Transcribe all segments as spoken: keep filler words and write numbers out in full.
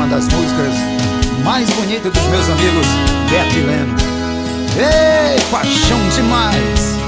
uma das músicas mais bonitas dos meus amigos Beto e Leno. Ei, paixão demais!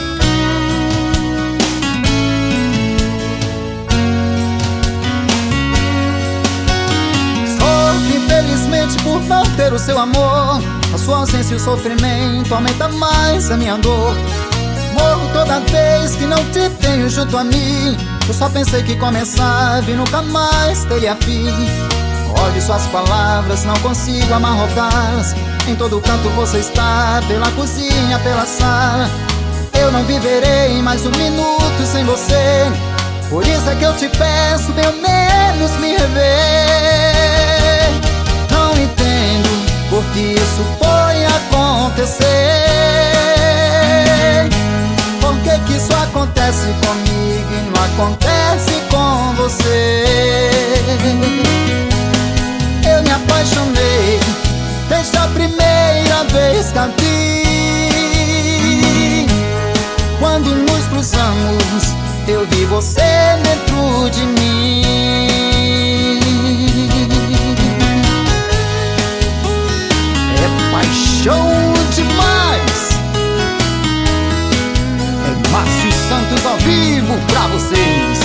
Sofro infelizmente por não ter o seu amor. A sua ausência e o sofrimento aumenta mais a minha dor. Morro toda vez que não te tenho junto a mim. Eu só pensei que começava e nunca mais teria fim. Olhe suas palavras, não consigo amarrotá-las. Em todo canto você está, pela cozinha, pela sala. Eu não viverei mais um minuto sem você. Por isso é que eu te peço, pelo menos me rever. Não entendo por que isso foi acontecer. Por que que isso acontece comigo e não acontece com você? Eu me apaixonei desde a primeira vez que a vi. Quando nos cruzamos, eu vi você dentro de mim. É paixão demais. É Márcio Santos ao vivo pra vocês.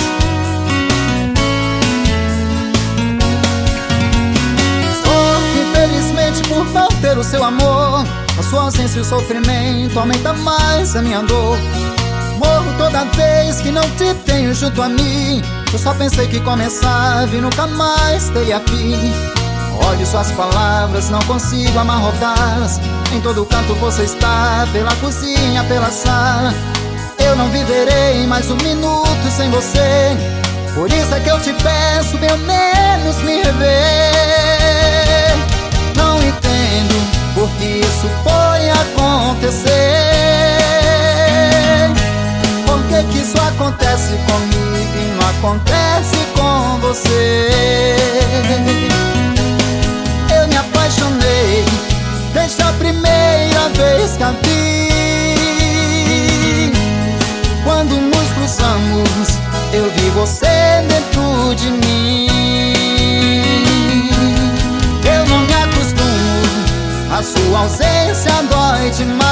Infelizmente por não ter o seu amor. A sua ausência e o sofrimento aumenta mais a minha dor. Morro toda vez que não te tenho junto a mim. Eu só pensei que começava e nunca mais teria fim. Olhe suas palavras, não consigo amarrotá-las. Em todo canto você está, pela cozinha, pela sala. Eu não viverei mais um minuto sem você. Por isso é que eu te peço, pelo menos me rever. Não entendo por que isso foi acontecer. Por que que isso acontece comigo e não acontece com você? Eu me apaixonei desde a primeira vez que a vi. Quando nos cruzamos, eu vi você dentro de mim. Eu não me acostumo, a sua ausência dói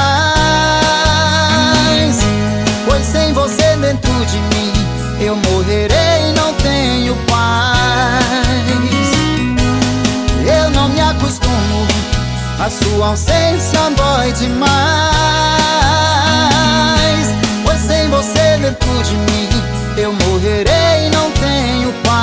demais. Pois sem você dentro de mim, eu morrerei e não tenho paz. Eu não me acostumo, a sua ausência dói demais. Pois sem você dentro de mim, eu morrerei e não tenho paz.